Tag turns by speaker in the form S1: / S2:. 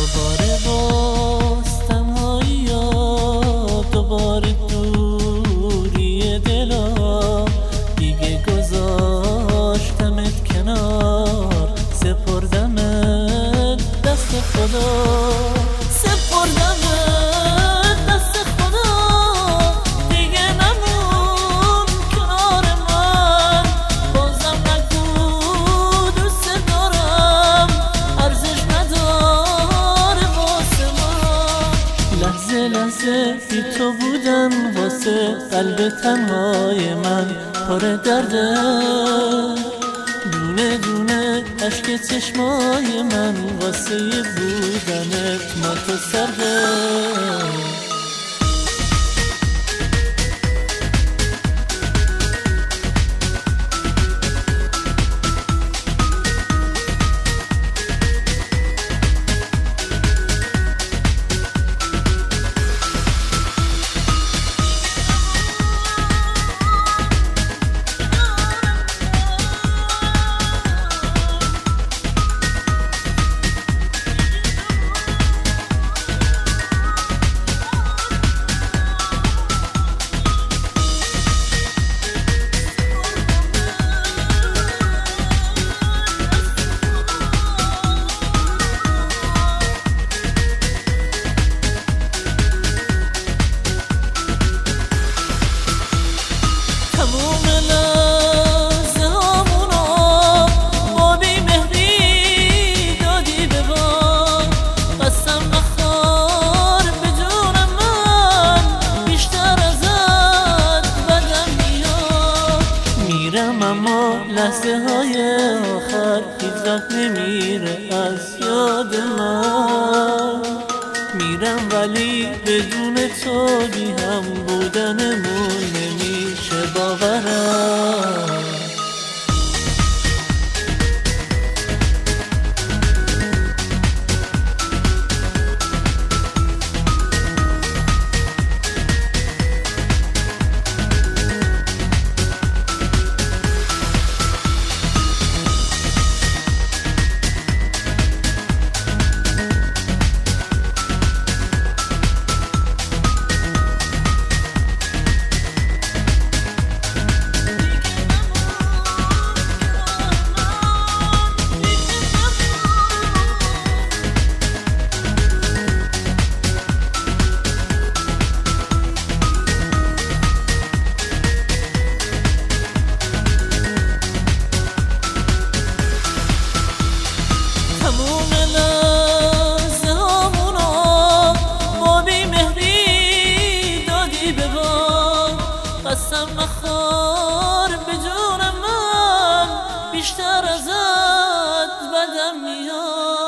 S1: دوباره باز تنهایی یا دوباره دوری دلا، دیگه گذاشتمت کنار، سپردمت دست خدا، سپردمت دست خدا. دیگه نمون کنار من، بازم نگو دوست دارم، ارزش نداره واسه من. لحظه لحظه بی تو بودن واسه قلب تنهای من پر درده، دونه دونه عشق چشمای من واسه بودنت ما تو سرده. اما لحظه های آخر هیچ وقت نمیره از یاد من. میرم ولی بدون تو بی هم بودنمون نمیشه باورم. قسم نخور به جون من، بیشتر ازت بدم میاد.